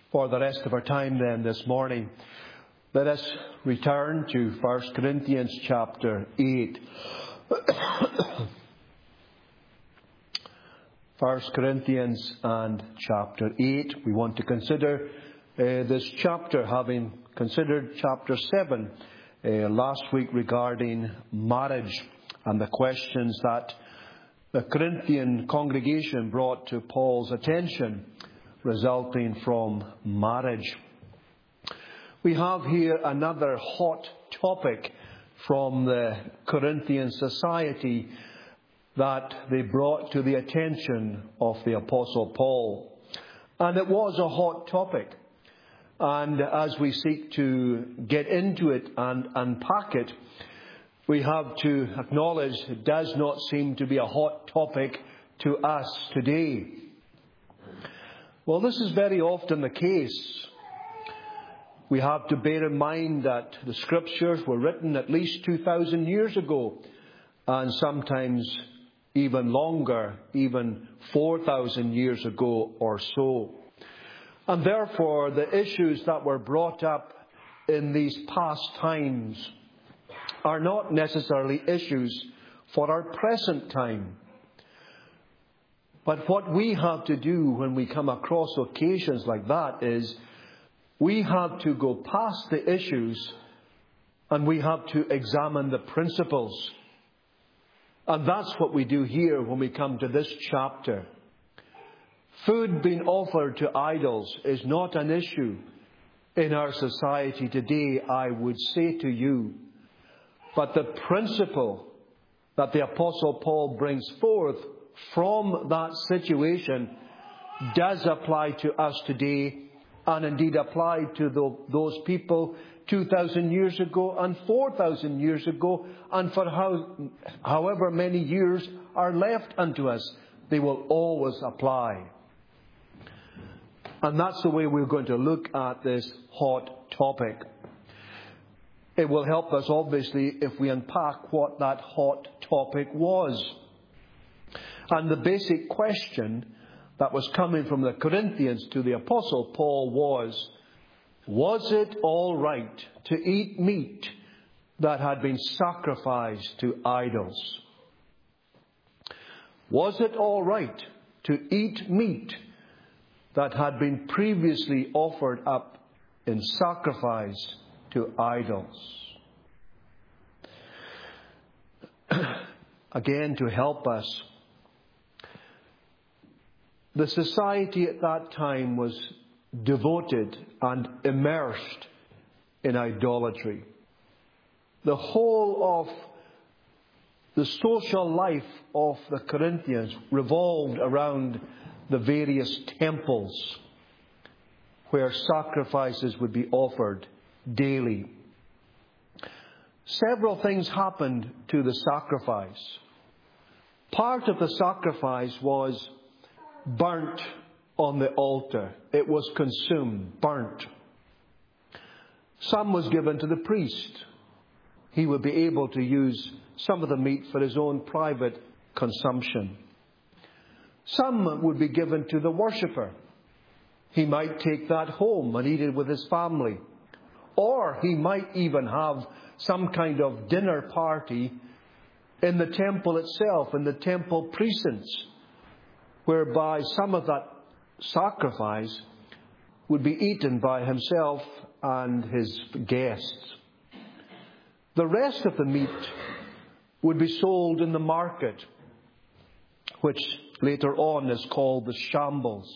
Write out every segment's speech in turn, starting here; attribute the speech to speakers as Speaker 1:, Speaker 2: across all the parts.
Speaker 1: For the rest of our time then this morning, let us return to 1 Corinthians chapter 8. 1 Corinthians and chapter 8. We want to consider this chapter, having considered chapter 7 last week regarding marriage and the questions that the Corinthian congregation brought to Paul's attention resulting from marriage. We have here another hot topic from the Corinthian society that they brought to the attention of the Apostle Paul. And it was a hot topic. And as we seek to get into it and unpack it, we have to acknowledge it does not seem to be a hot topic to us today. Well, this is very often the case. We have to bear in mind that the Scriptures were written at least 2,000 years ago, and sometimes even longer, even 4,000 years ago or so. And therefore, the issues that were brought up in these past times are not necessarily issues for our present time. But what we have to do when we come across occasions like that is we have to go past the issues and we have to examine the principles. And that's what we do here when we come to this chapter. Food being offered to idols is not an issue in our society today, I would say to you. But the principle that the Apostle Paul brings forth from that situation does apply to us today, and indeed applied to those people 2,000 years ago and 4,000 years ago, and for however many years are left unto us, they will always apply. And that's the way we're going to look at this hot topic. It will help us, obviously, if we unpack what that hot topic was. And the basic question that was coming from the Corinthians to the Apostle Paul was it all right to eat meat that had been sacrificed to idols? Was it all right to eat meat that had been previously offered up in sacrifice to idols? Again, to help us, the society at that time was devoted and immersed in idolatry. The whole of the social life of the Corinthians revolved around the various temples where sacrifices would be offered daily. Several things happened to the sacrifice. Part of the sacrifice was burnt on the altar. It was consumed, burnt. Some was given to the priest. He would be able to use some of the meat for his own private consumption. Some would be given to the worshipper. He might take that home and eat it with his family. Or he might even have some kind of dinner party in the temple itself, in the temple precincts, whereby some of that sacrifice would be eaten by himself and his guests. The rest of the meat would be sold in the market, which later on is called the shambles.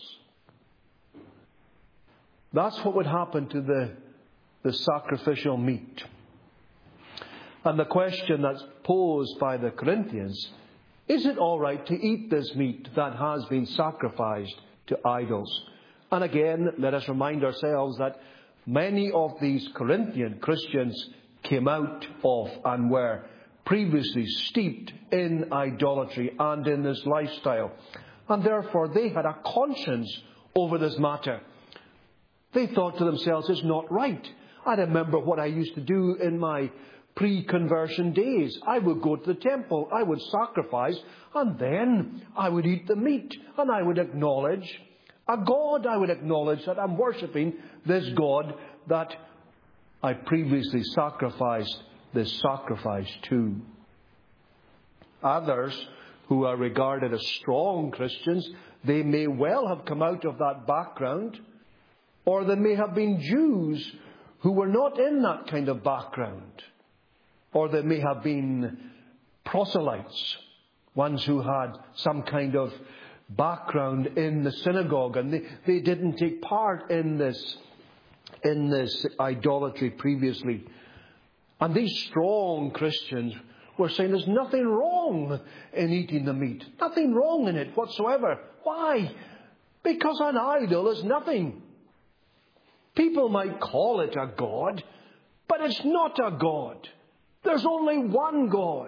Speaker 1: That's what would happen to the sacrificial meat. And the question that's posed by the Corinthians, is it all right to eat this meat that has been sacrificed to idols? And again, let us remind ourselves that many of these Corinthian Christians came out of and were previously steeped in idolatry and in this lifestyle. And therefore they had a conscience over this matter. They thought to themselves, it's not right. I remember what I used to do in my pre-conversion days. I would go to the temple, I would sacrifice, and then I would eat the meat, and I would acknowledge A God, I would acknowledge that I'm worshipping this God that I previously sacrificed this sacrifice to. Others who are regarded as strong Christians, they may well have come out of that background, or they may have been Jews who were not in that kind of background, or they may have been proselytes, ones who had some kind of background in the synagogue, and they didn't take part in this idolatry previously. And these strong Christians were saying there's nothing wrong in eating the meat. Nothing wrong in it whatsoever. Why? Because an idol is nothing. People might call it a god, but it's not a god. There's only one God.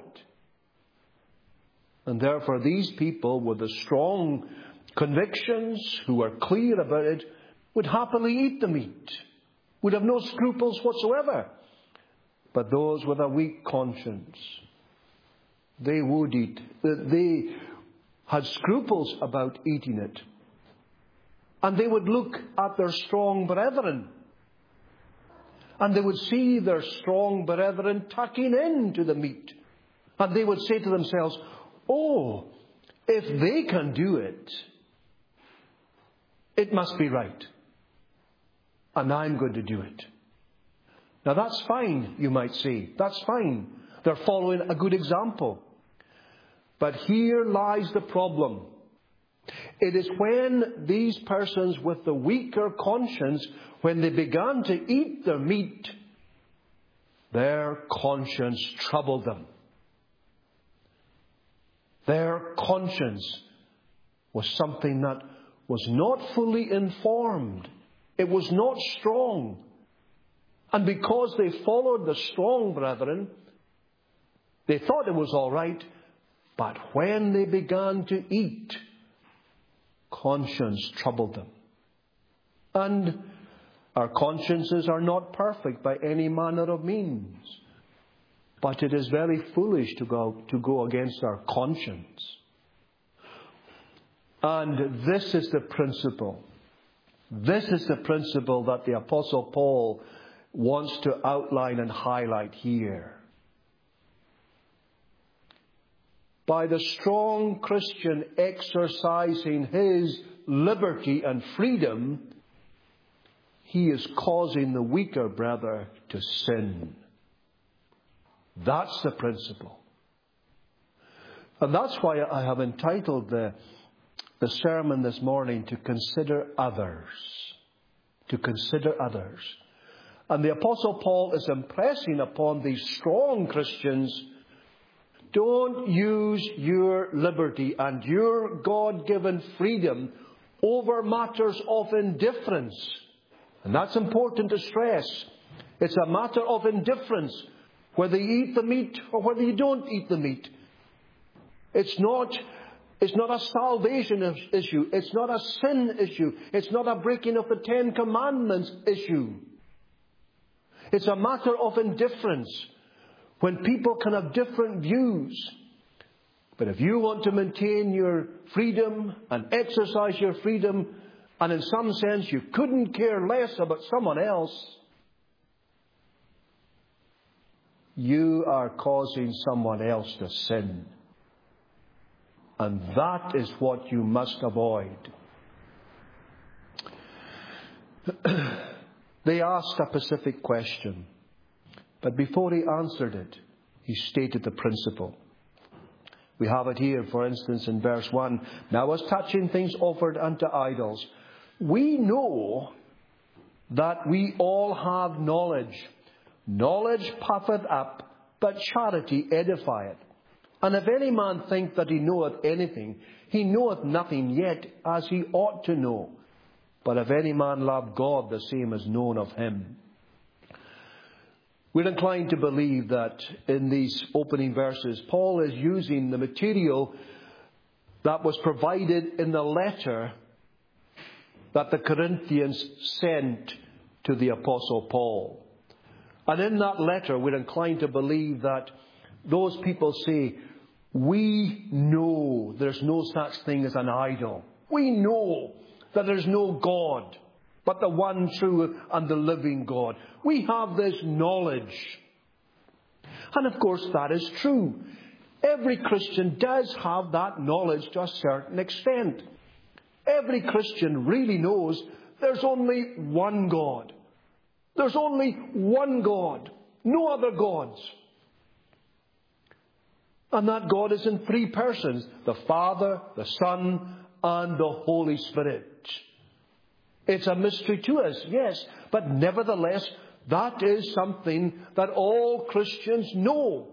Speaker 1: And therefore these people with the strong convictions, who are clear about it, would happily eat the meat, would have no scruples whatsoever. But those with a weak conscience, they would eat. They had scruples about eating it. And they would look at their strong brethren, and they would see their strong brethren tucking into the meat. And they would say to themselves, oh, if they can do it, it must be right. And I'm going to do it. Now that's fine, you might say. That's fine. They're following a good example. But here lies the problem. It is when these persons with the weaker conscience, when they began to eat their meat, their conscience troubled them. Their conscience was something that was not fully informed. It was not strong. And because they followed the strong brethren, they thought it was all right. But when they began to eat, conscience troubled them. And our consciences are not perfect by any manner of means. But it is very foolish to go against our conscience. And this is the principle. This is the principle that the Apostle Paul wants to outline and highlight here. By the strong Christian exercising his liberty and freedom, he is causing the weaker brother to sin. That's the principle. And that's why I have entitled the sermon this morning, To Consider Others. To consider others. And the Apostle Paul is impressing upon these strong Christians, don't use your liberty and your God-given freedom over matters of indifference. And that's important to stress. It's a matter of indifference, whether you eat the meat or whether you don't eat the meat. It's not a salvation issue. It's not a sin issue. It's not a breaking of the Ten Commandments issue. It's a matter of indifference, when people can have different views. But if you want to maintain your freedom and exercise your freedom, and in some sense you couldn't care less about someone else, you are causing someone else to sin. And that is what you must avoid. They asked a specific question. But before he answered it, he stated the principle. We have it here, for instance, in verse 1. Now as touching things offered unto idols, we know that we all have knowledge. Knowledge puffeth up, but charity edifieth. And if any man think that he knoweth anything, he knoweth nothing yet as he ought to know. But if any man love God, the same is known of him. We're inclined to believe that in these opening verses, Paul is using the material that was provided in the letter that the Corinthians sent to the Apostle Paul. And in that letter, we're inclined to believe that those people say, we know there's no such thing as an idol. We know that there's no God, but the one true and the living God. We have this knowledge. And of course that is true. Every Christian does have that knowledge to a certain extent. Every Christian really knows there's only one God. There's only one God, no other gods. And that God is in three persons, the Father, the Son, and the Holy Spirit. It's a mystery to us, yes, but nevertheless, that is something that all Christians know.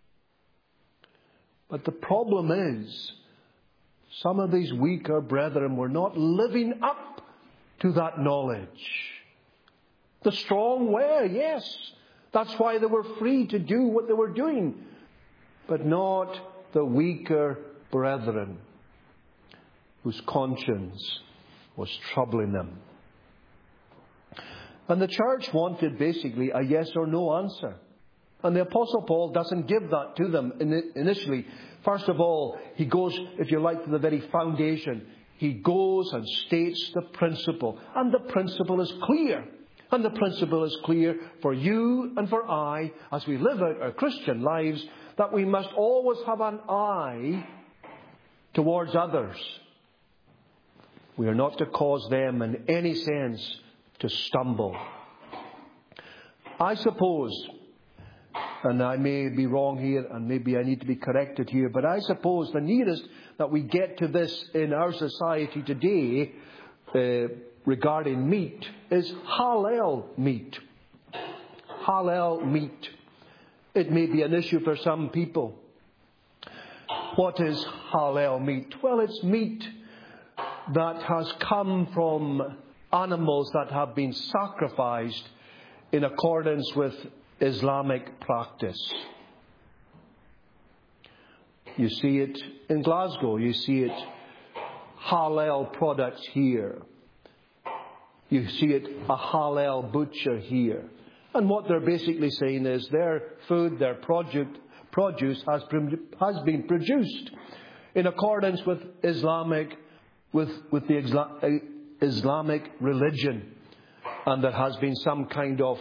Speaker 1: But the problem is, some of these weaker brethren were not living up to that knowledge. The strong were, yes. That's why they were free to do what they were doing. But not the weaker brethren whose conscience was troubling them. And the church wanted basically a yes or no answer. And the Apostle Paul doesn't give that to them initially. First of all, he goes, if you like, to the very foundation. He goes and states the principle. And the principle is clear. And the principle is clear for you and for I, as we live out our Christian lives, that we must always have an eye towards others. We are not to cause them in any sense to stumble. I suppose, and I may be wrong here, and maybe I need to be corrected here, but I suppose the nearest that we get to this in our society today regarding meat is halal meat. Halal meat. It may be an issue for some people. What is halal meat? Well, it's meat that has come from animals that have been sacrificed in accordance with Islamic practice. You see it in Glasgow. You see it halal products here. You see it a halal butcher here. And what they're basically saying is their food, their produce has been produced in accordance with the Islamic religion. And there has been some kind of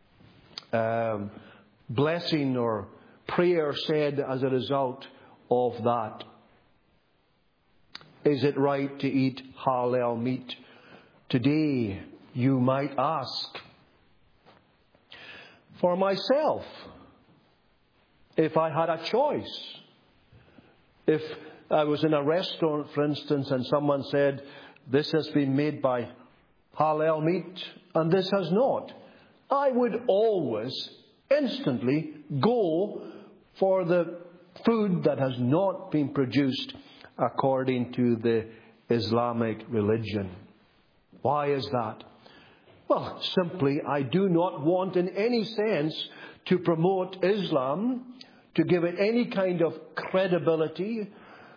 Speaker 1: blessing or prayer said as a result of that. Is it right to eat halal meat today, you might ask? For myself, if I had a choice, if I was in a restaurant, for instance, and someone said, this has been made by halal meat and this has not, I would always instantly go for the food that has not been produced according to the Islamic religion. Why is that? Well, simply, I do not want in any sense to promote Islam, to give it any kind of credibility.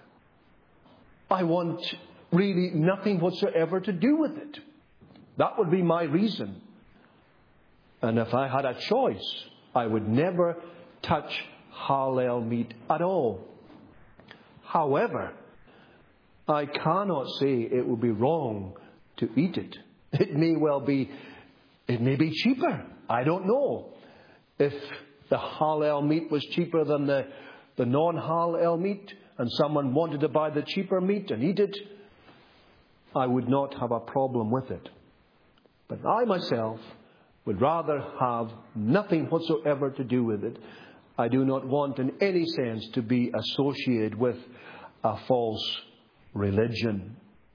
Speaker 1: I want really nothing whatsoever to do with it. That would be my reason. And if I had a choice, I would never touch halal meat at all. However, I cannot say it would be wrong to eat it. It may be cheaper. I don't know. If the halal meat was cheaper than the non-halal meat and someone wanted to buy the cheaper meat and eat it, I would not have a problem with it. But I myself would rather have nothing whatsoever to do with it. I do not want in any sense to be associated with a false religion.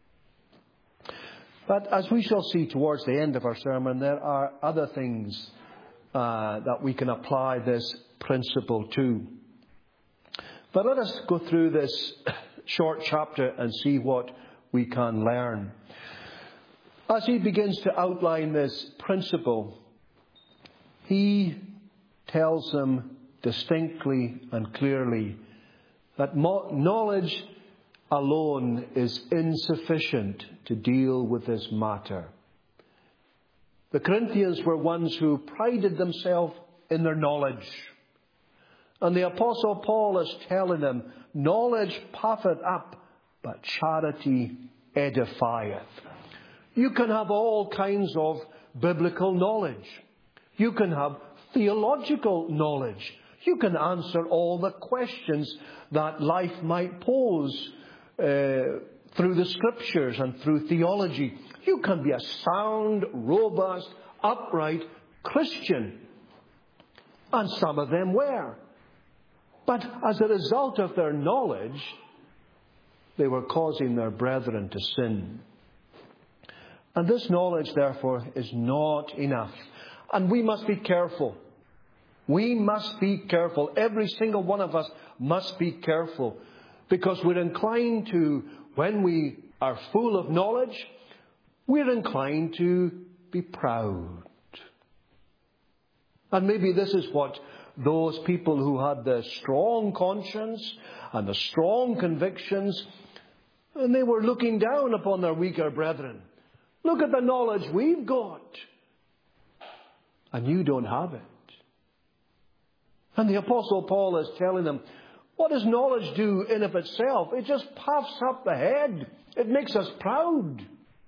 Speaker 1: But as we shall see towards the end of our sermon, there are other things that we can apply this principle to. But let us go through this short chapter and see what we can learn. As he begins to outline this principle, he tells them distinctly and clearly that knowledge alone is insufficient to deal with this matter. The Corinthians were ones who prided themselves in their knowledge. And the Apostle Paul is telling them, knowledge puffeth up, but charity edifieth. You can have all kinds of biblical knowledge. You can have theological knowledge. You can answer all the questions that life might pose through the Scriptures and through theology. You can be a sound, robust, upright Christian. And some of them were. But as a result of their knowledge, they were causing their brethren to sin. And this knowledge, therefore, is not enough. And we must be careful. We must be careful. Every single one of us must be careful. Because we're inclined to, when we are full of knowledge, we're inclined to be proud. And maybe this is what those people who had the strong conscience and the strong convictions, and they were looking down upon their weaker brethren. Look at the knowledge we've got, and you don't have it. And the Apostle Paul is telling them, what does knowledge do in of itself? It just puffs up the head. It makes us proud.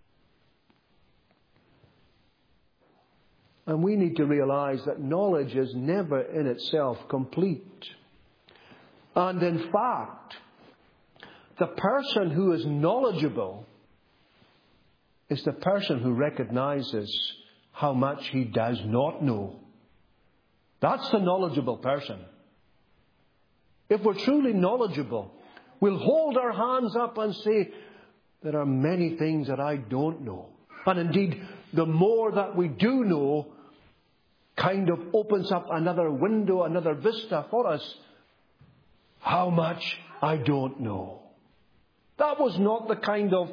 Speaker 1: And we need to realize that knowledge is never in itself complete. And in fact, the person who is knowledgeable is the person who recognizes how much he does not know. That's the knowledgeable person. If we're truly knowledgeable, we'll hold our hands up and say, there are many things that I don't know. And indeed, the more that we do know, kind of opens up another window, another vista for us. How much I don't know. That was not the kind of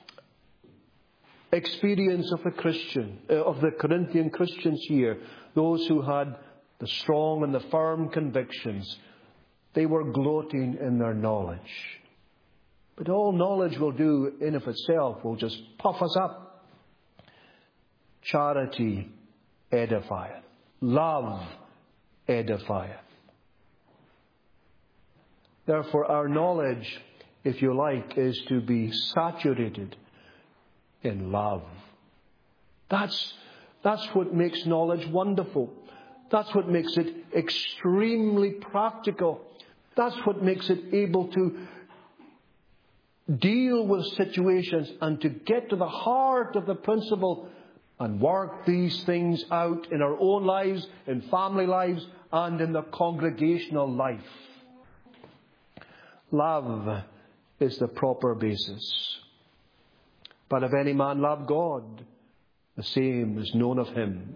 Speaker 1: experience of the Corinthian Christians here. Those who had the strong and the firm convictions. They were gloating in their knowledge. But all knowledge will do in of itself will just puff us up. Charity edifieth. Love edifieth. Therefore, our knowledge, if you like, is to be saturated in love. That's what makes knowledge wonderful. That's what makes it extremely practical. That's what makes it able to deal with situations and to get to the heart of the principle and work these things out in our own lives, in family lives, and in the congregational life. Love is the proper basis. But if any man love God, the same is known of him.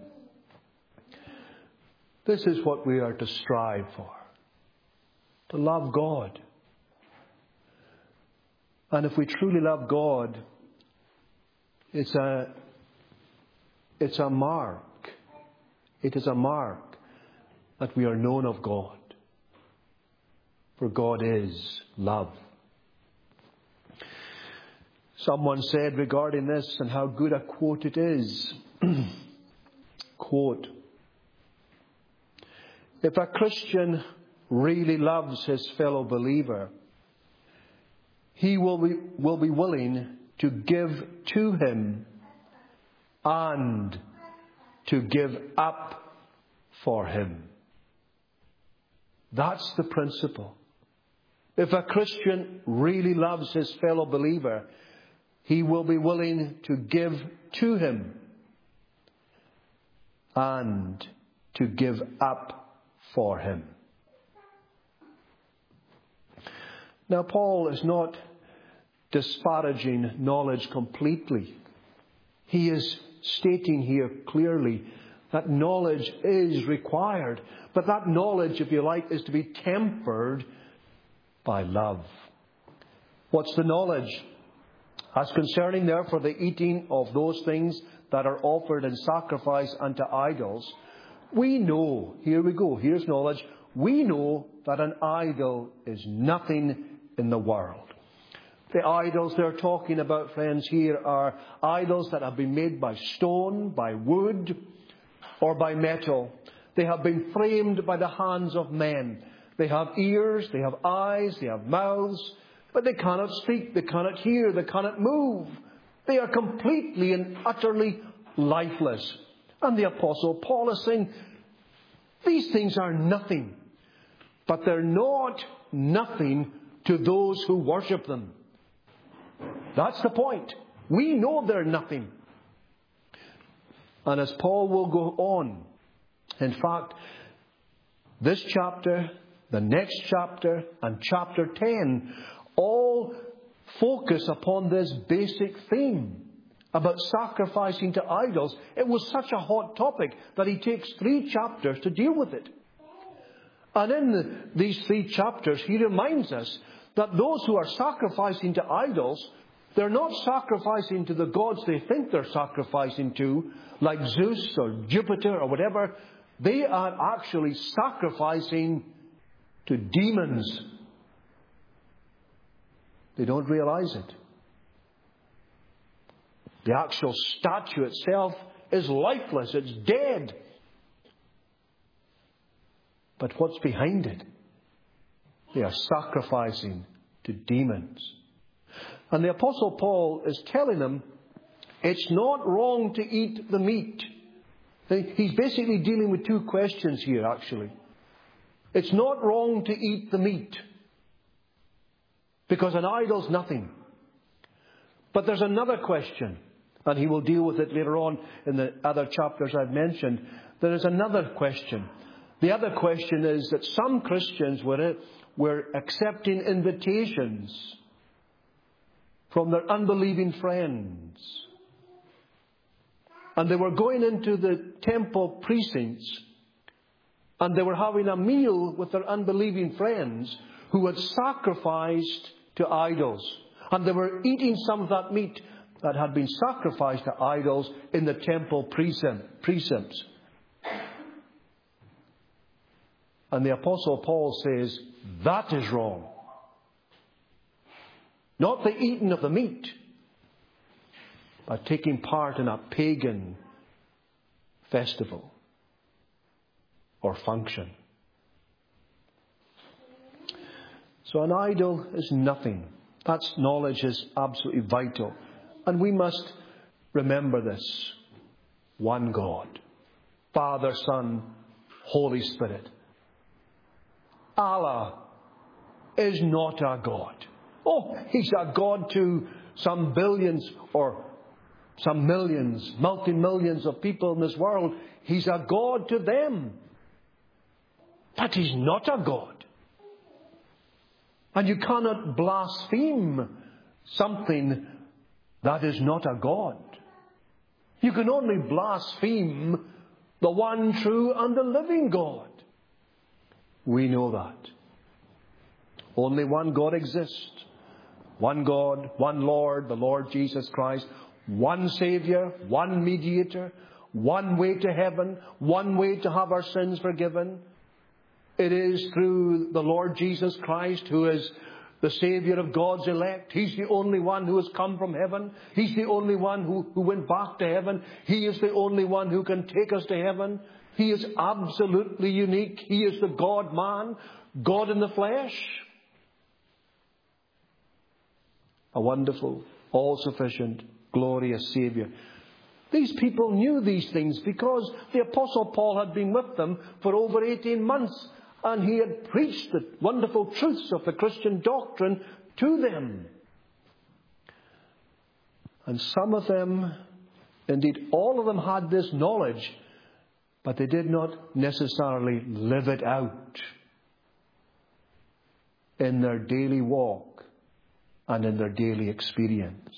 Speaker 1: This is what we are to strive for. To love God. And if we truly love God, it's a mark. It is a mark that we are known of God. For God is love. Someone said regarding this, and how good a quote it is. Quote, if a Christian really loves his fellow believer, he will be willing to give to him and to give up for him. That's the principle. If a Christian really loves his fellow believer, he will be willing to give to him and to give up for him. Now, Paul is not disparaging knowledge completely. He is stating here clearly that knowledge is required. But that knowledge, if you like, is to be tempered by love. What's the knowledge? As concerning, therefore, the eating of those things that are offered in sacrifice unto idols, we know, here we go, here's knowledge, we know that an idol is nothing in the world. The idols they're talking about, friends, here are idols that have been made by stone, by wood, or by metal. They have been framed by the hands of men. They have ears, they have eyes, they have mouths, but they cannot speak, they cannot hear, they cannot move. They are completely and utterly lifeless. And the Apostle Paul is saying, these things are nothing. But they're not nothing to those who worship them. That's the point. We know they're nothing. And as Paul will go on, in fact, this chapter, the next chapter, and chapter 10 all focus upon this basic theme about sacrificing to idols. It was such a hot topic that he takes 3 chapters to deal with it. And in these 3 chapters, he reminds us that those who are sacrificing to idols, they're not sacrificing to the gods they think they're sacrificing to, like Zeus or Jupiter or whatever. They are actually sacrificing to demons. They don't realize it. The actual statue itself is lifeless. It's dead. But what's behind it? They are sacrificing to demons. And the Apostle Paul is telling them it's not wrong to eat the meat. He's basically dealing with 2 questions here, actually. It's not wrong to eat the meat, because an idol's nothing. But there's another question, and he will deal with it later on in the other chapters I've mentioned. There is another question. The other question is that some Christians were accepting invitations from their unbelieving friends. And they were going into the temple precincts, and they were having a meal with their unbelieving friends who had sacrificed to idols. And they were eating some of that meat that had been sacrificed to idols in the temple precincts. And the Apostle Paul says, that is wrong. Not the eating of the meat, but taking part in a pagan festival or function. So an idol is nothing. That knowledge is absolutely vital. And we must remember this. One God. Father, Son, Holy Spirit. Allah is not a God. Oh, He's a God to some billions or some millions, multi-millions of people in this world. He's a God to them. But He's not a God. And you cannot blaspheme something that is not a God. You can only blaspheme the one true and the living God. We know that. Only one God exists. One God, one Lord, the Lord Jesus Christ. One Savior, one Mediator. One way to heaven. One way to have our sins forgiven. It is through the Lord Jesus Christ, who is the Savior of God's elect. He's the only one who has come from heaven. He's the only one who went back to heaven. He is the only one who can take us to heaven. He is absolutely unique. He is the God-man, God in the flesh. A wonderful, all-sufficient, glorious Savior. These people knew these things because the Apostle Paul had been with them for over 18 months. And he had preached the wonderful truths of the Christian doctrine to them. And some of them, indeed all of them, had this knowledge, but they did not necessarily live it out in their daily walk and in their daily experience.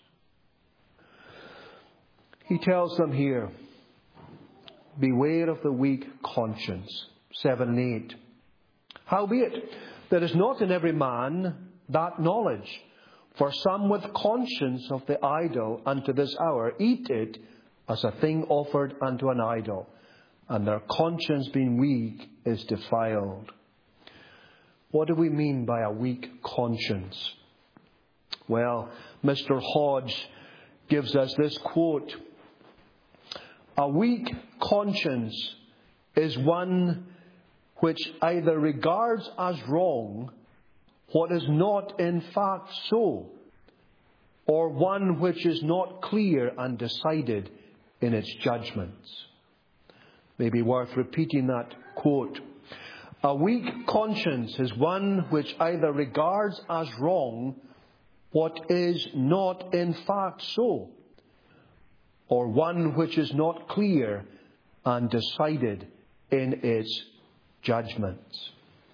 Speaker 1: He tells them here, beware of the weak conscience. 7 and 8. Howbeit, there is not in every man that knowledge. For some with conscience of the idol unto this hour eat it as a thing offered unto an idol, and their conscience being weak is defiled. What do we mean by a weak conscience? Well, Mr. Hodge gives us this quote. A weak conscience is one which either regards as wrong what is not in fact so, or one which is not clear and decided in its judgments. Maybe worth repeating that quote. A weak conscience is one which either regards as wrong what is not in fact so, or one which is not clear and decided in its judgments.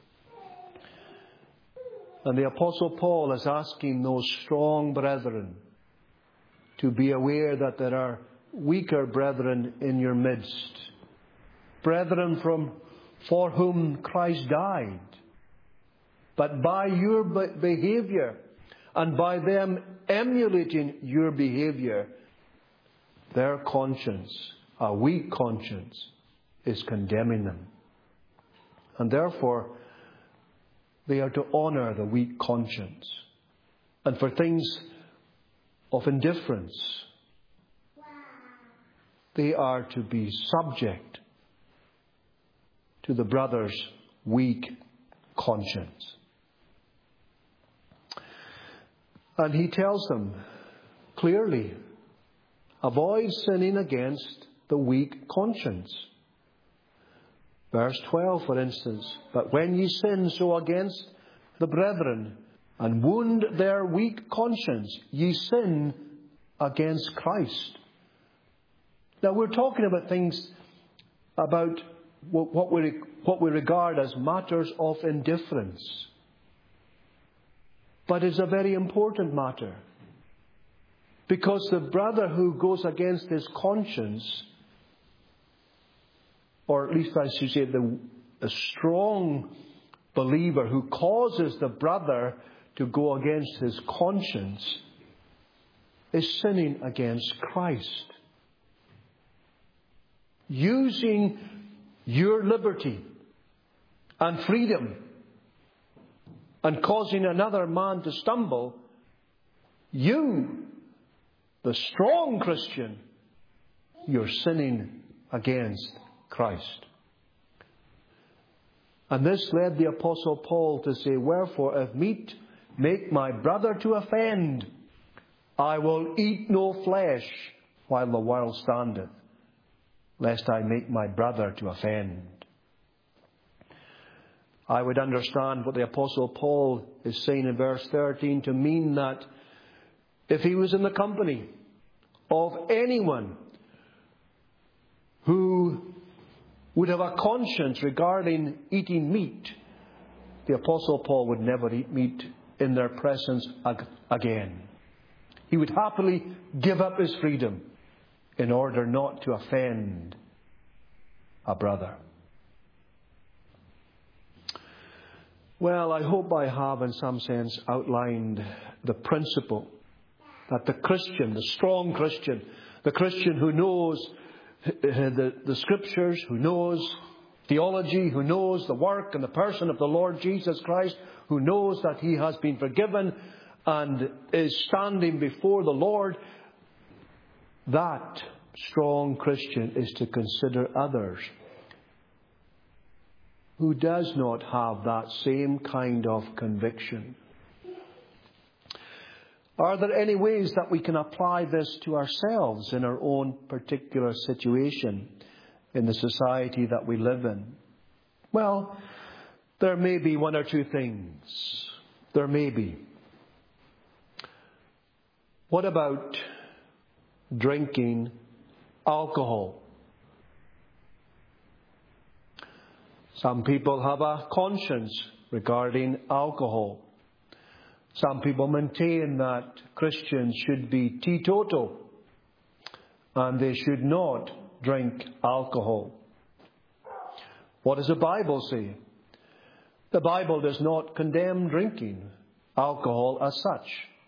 Speaker 1: And the Apostle Paul is asking those strong brethren to be aware that there are weaker brethren in your midst. Brethren for whom Christ died. But by your behavior and by them emulating your behavior, their conscience, a weak conscience, is condemning them. And therefore, they are to honour the weak conscience. And for things of indifference, they are to be subject to the brother's weak conscience. And he tells them clearly, avoid sinning against the weak conscience. Verse 12, for instance, but when ye sin so against the brethren and wound their weak conscience, ye sin against Christ. Now we're talking about things, about what we regard as matters of indifference. But it's a very important matter. Because the brother who goes against his conscience, or at least I should say the strong believer who causes the brother to go against his conscience, is sinning against Christ. Using your liberty and freedom and causing another man to stumble, you, the strong Christian, you're sinning against Christ. And this led the Apostle Paul to say, wherefore, if meat make my brother to offend, I will eat no flesh while the world standeth, lest I make my brother to offend. I would understand what the Apostle Paul is saying in verse 13 to mean that if he was in the company of anyone who would have a conscience regarding eating meat, the Apostle Paul would never eat meat in their presence again. He would happily give up his freedom in order not to offend a brother. Well, I hope I have in some sense outlined the principle that the Christian, the strong Christian, the Christian who knows the Scriptures, who knows theology, who knows the work and the person of the Lord Jesus Christ, who knows that he has been forgiven and is standing before the Lord, that strong Christian is to consider others who does not have that same kind of conviction. Are there any ways that we can apply this to ourselves in our own particular situation in the society that we live in? Well, there may be one or two things. There may be. What about drinking alcohol? Some people have a conscience regarding alcohol. Some people maintain that Christians should be teetotal and they should not drink alcohol. What does the Bible say? The Bible does not condemn drinking alcohol as such.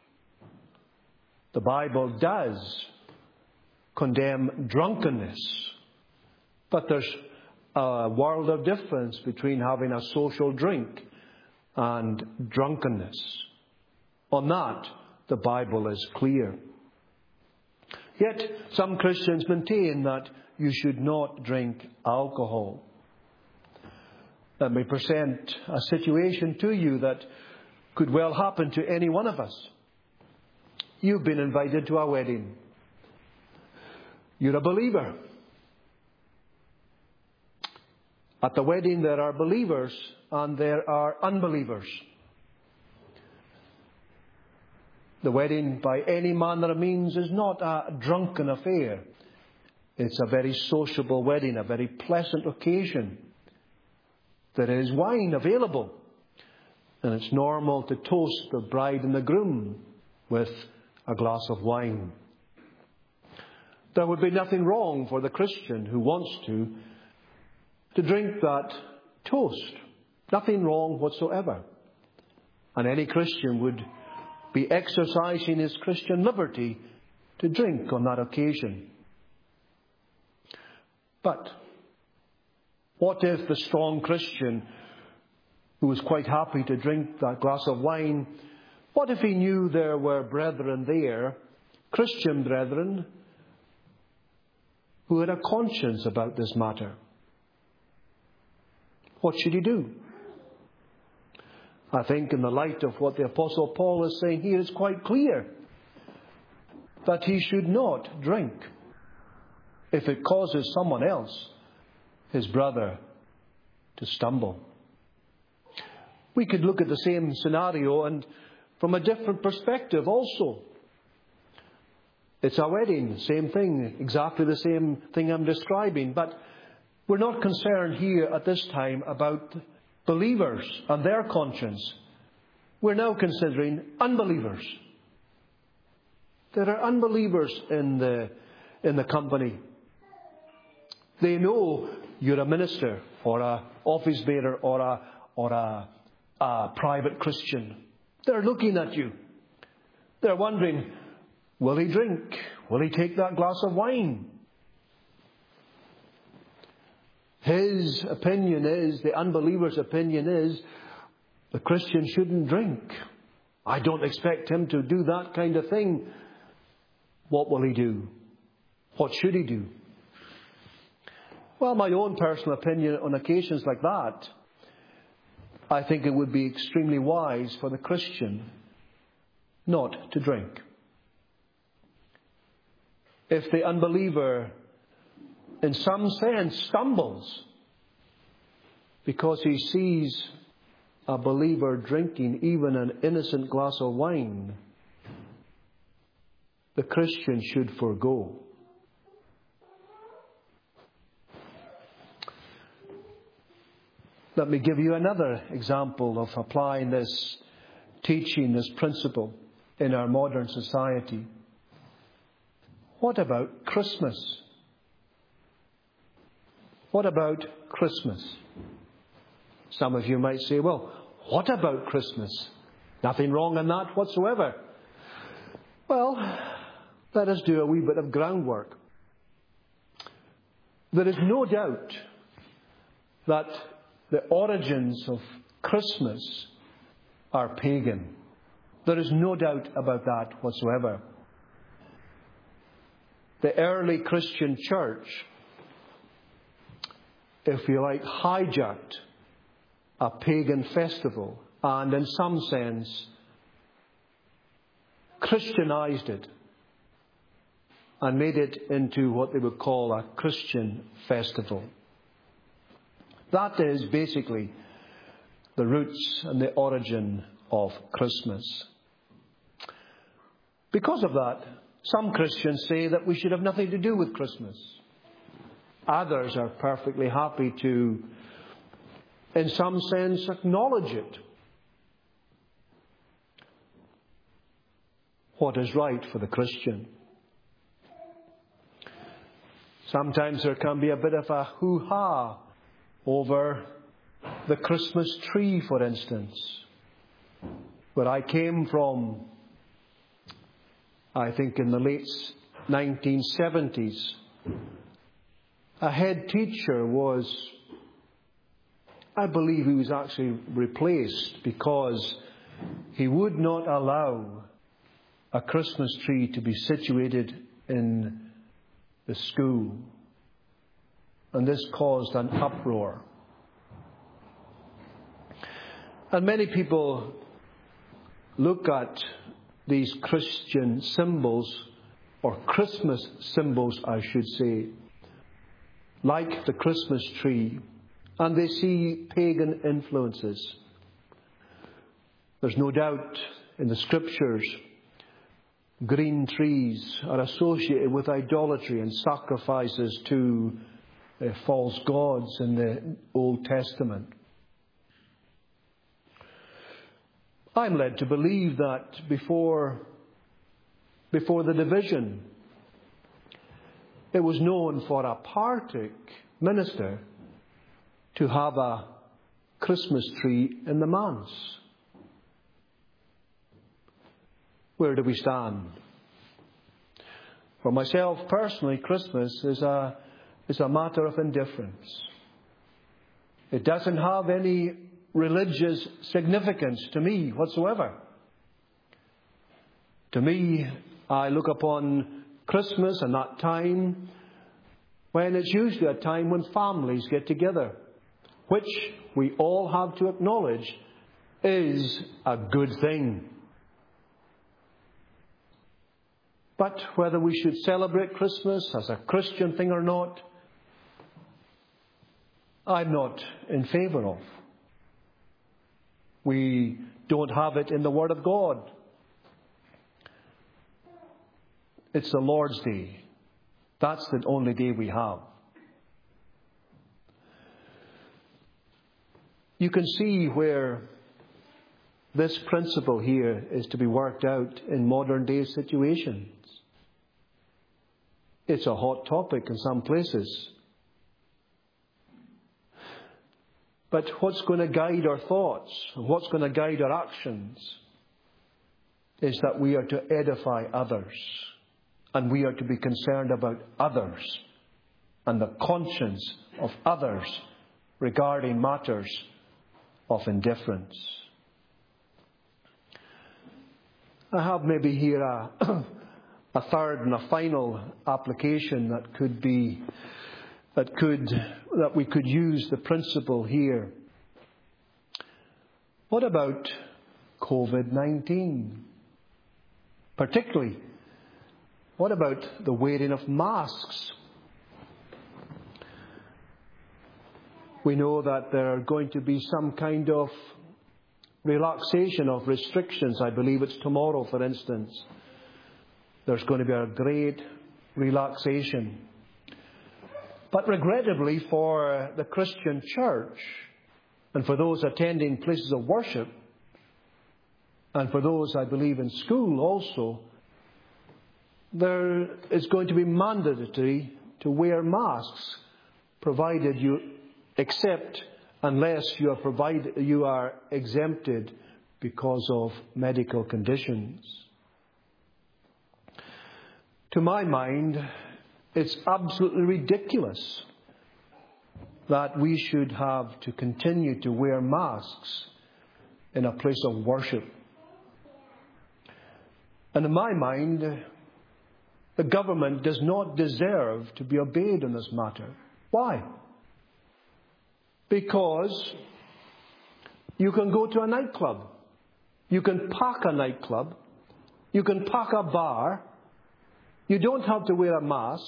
Speaker 1: The Bible does condemn drunkenness. But there's a world of difference between having a social drink and drunkenness. On that, the Bible is clear. Yet, some Christians maintain that you should not drink alcohol. Let me present a situation to you that could well happen to any one of us. You've been invited to a wedding. You're a believer. At the wedding there are believers and there are unbelievers. The wedding, by any manner of means, is not a drunken affair. It's a very sociable wedding, a very pleasant occasion. There is wine available, and it's normal to toast the bride and the groom with a glass of wine. There would be nothing wrong for the Christian who wants to drink that toast. Nothing wrong whatsoever. And any Christian would be exercising his Christian liberty to drink on that occasion. But what if the strong Christian who was quite happy to drink that glass of wine, what if he knew there were brethren there, Christian brethren, who had a conscience about this matter? What should he do? I think in the light of what the Apostle Paul is saying here, it's quite clear that he should not drink if it causes someone else, his brother, to stumble. We could look at the same scenario and from a different perspective also. It's a wedding, same thing, exactly the same thing I'm describing, but we're not concerned here at this time about believers and their conscience. We're now considering unbelievers. There are unbelievers in the company. They know you're a minister or a office bearer or a private Christian. They're looking at you. They're wondering, will he drink? Will he take that glass of wine? His opinion is, the unbeliever's opinion is, the Christian shouldn't drink. I don't expect him to do that kind of thing. What will he do? What should he do? Well, my own personal opinion on occasions like that, I think it would be extremely wise for the Christian not to drink. If the unbeliever, in some sense, stumbles because he sees a believer drinking even an innocent glass of wine, the Christian should forego. Let me give you another example of applying this teaching, this principle in our modern society. What about Christmas? What about Christmas? Some of you might say, well, what about Christmas? Nothing wrong in that whatsoever. Well, let us do a wee bit of groundwork. There is no doubt that the origins of Christmas are pagan. There is no doubt about that whatsoever. The early Christian church, if you like, hijacked a pagan festival and in some sense Christianized it and made it into what they would call a Christian festival. That is basically the roots and the origin of Christmas. Because of that, some Christians say that we should have nothing to do with Christmas. Others are perfectly happy to, in some sense, acknowledge it. What is right for the Christian? Sometimes there can be a bit of a hoo-ha over the Christmas tree, for instance. Where I came from, I think in the late 1970s, a head teacher was, I believe he was actually replaced because he would not allow a Christmas tree to be situated in the school. And this caused an uproar. And many people look at these Christian symbols, or Christmas symbols, I should say, like the Christmas tree, and they see pagan influences. There's no doubt in the Scriptures, green trees are associated with idolatry and sacrifices to false gods in the Old Testament. I'm led to believe that before the division, it was known for a Partick minister to have a Christmas tree in the manse. Where do we stand? For myself personally, Christmas is a matter of indifference. It doesn't have any religious significance to me whatsoever. To me, I look upon Christmas and that time when it's usually a time when families get together, which we all have to acknowledge is a good thing. But whether we should celebrate Christmas as a Christian thing or not, I'm not in favour of. We don't have it in the Word of God. It's the Lord's Day. That's the only day we have. You can see where this principle here is to be worked out in modern day situations. It's a hot topic in some places. But what's going to guide our thoughts, and what's going to guide our actions, is that we are to edify others. And we are to be concerned about others and the conscience of others regarding matters of indifference. I have maybe here a third and a final application that we could use the principle here. What about COVID-19? Particularly, what about the wearing of masks? We know that there are going to be some kind of relaxation of restrictions. I believe it's tomorrow, for instance. There's going to be a great relaxation. But regrettably for the Christian church, and for those attending places of worship, and for those, I believe, in school also, there is going to be mandatory to wear masks, except unless you are exempted because of medical conditions. To my mind, it's absolutely ridiculous that we should have to continue to wear masks in a place of worship. And in my mind, the government does not deserve to be obeyed in this matter. Why? Because you can go to a nightclub. You can pack a nightclub. You can pack a bar. You don't have to wear a mask.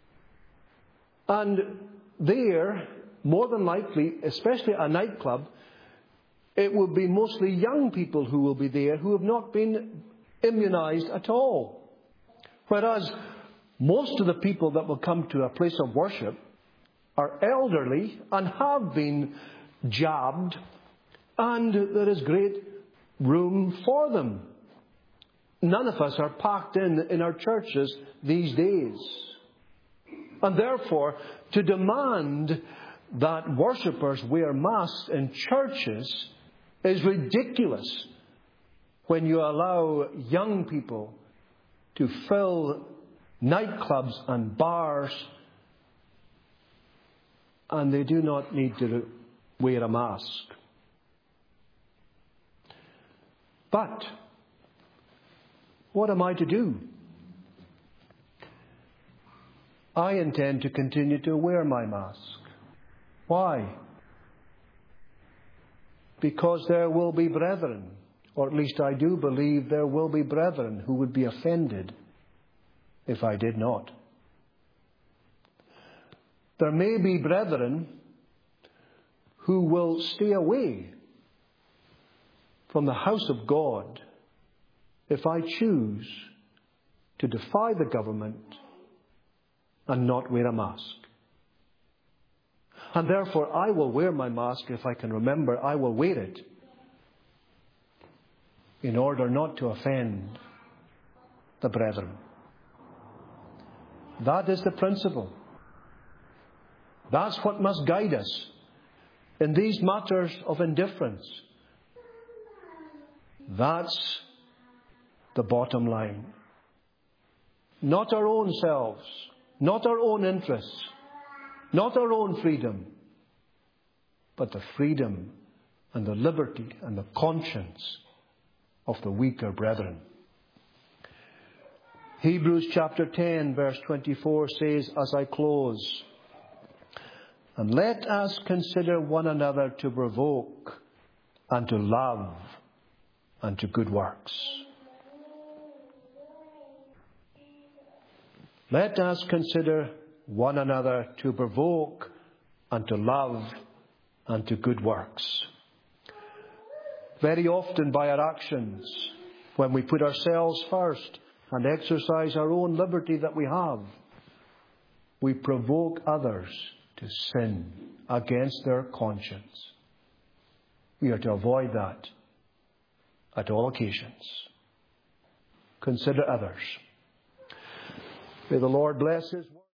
Speaker 1: And there, more than likely, especially a nightclub, it will be mostly young people who will be there who have not been immunized at all. Whereas most of the people that will come to a place of worship are elderly and have been jabbed, and there is great room for them. None of us are packed in our churches these days. And therefore, to demand that worshippers wear masks in churches is ridiculous when you allow young people to fill nightclubs and bars, and they do not need to wear a mask. But what am I to do? I intend to continue to wear my mask. Why? Because there will be brethren or at least I do believe there will be brethren who would be offended if I did not. There may be brethren who will stay away from the house of God if I choose to defy the government and not wear a mask. And therefore I will wear my mask if I can remember. I will wear it in order not to offend the brethren. That is the principle. That's what must guide us in these matters of indifference. That's the bottom line. Not our own selves, not our own interests, not our own freedom, but the freedom and the liberty and the conscience of the weaker brethren. Hebrews chapter 10 verse 24 says, as I close, and let us consider one another to provoke and to love and to good works. Let us consider one another to provoke and to love and to good works. Very often by our actions, when we put ourselves first and exercise our own liberty that we have, we provoke others to sin against their conscience. We are to avoid that at all occasions. Consider others. May the Lord bless His word.